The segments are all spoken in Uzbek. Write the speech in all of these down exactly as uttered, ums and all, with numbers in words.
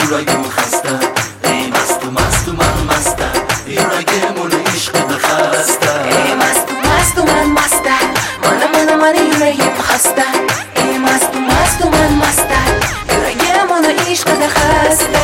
yuragim xasta. Ey mastu mastu man masta, yuragim uni ishqida xasta. Ey mastu mastu man masta, mana mana mana yuragim xasta. Ey mastu mastu man masta, yuragim uni ishqida xasta.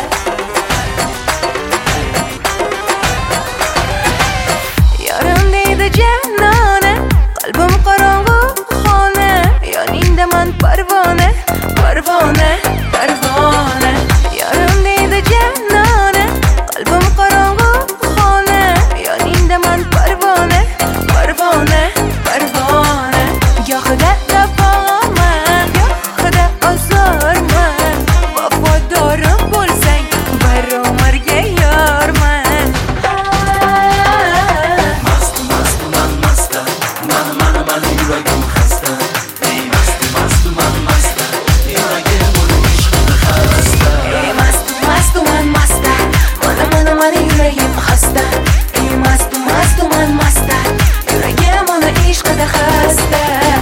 Yarim deydi jannona, qalbim qorong'u xona. Yoningda man parvona, parvona, parvona. Yarim deydi jannona, qalbim qorong'u xona. Yoningda man parvona, parvona, parvona. Gohida tabaman, gohida ozorman. Vafodorim bo'lsang, bir umrga yorman. Mastu mastu man masta, mana mana mana yuragim xasta. Ey mastu mastu man masta, yuragim uni ishqida xasta. Ey mastu mastu man masta, mana mana mana yuragim xasta. Ey mastu mastu man masta, yuragim uni ishqida xasta.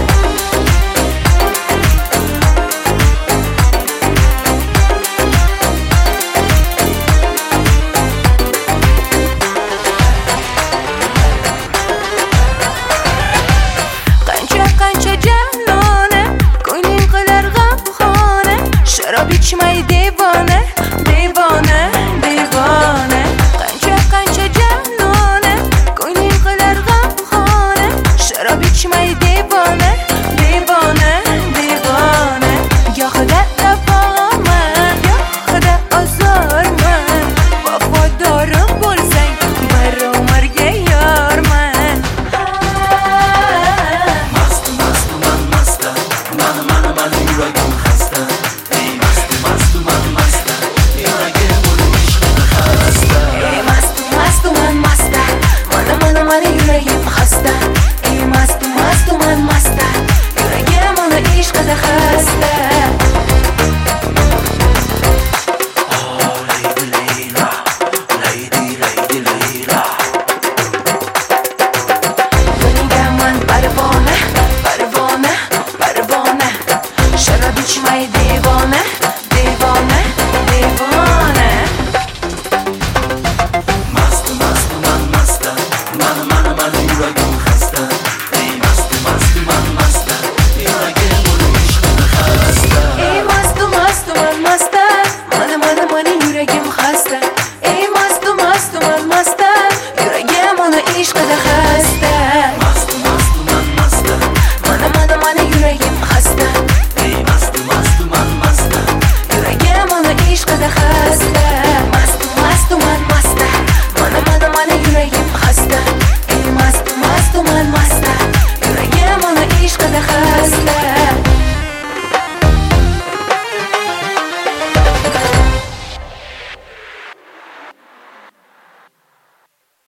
Qancha qancha jannona, ko'ngling qilar g'amxona. Sharob ichmay devona, devona, devona. Qancha qancha jannona, ko'ngling qilar g'amxona. Sharob ichmay devona, devona, devona. Gohida tabaman, gohida ozorman. Vafodorim bo'lsang, bir umrga yorman. Mastu mastu man masta, mana mana mana yuragim xasta. Ey mastu mastu man masta, yuragim uni ishqida xasta. Ey mastu mastu man masta, mana mana mana yuragim xasta. Ey mastu mastu man masta, yuragim uni ishqida xasta. Oh lady Layla, lady lady Layla. Yoningda man parvona, parvona, parvona. Sharob ichmay devona, devona, devona. Mastu mastu man masta, mana mana mana yuragim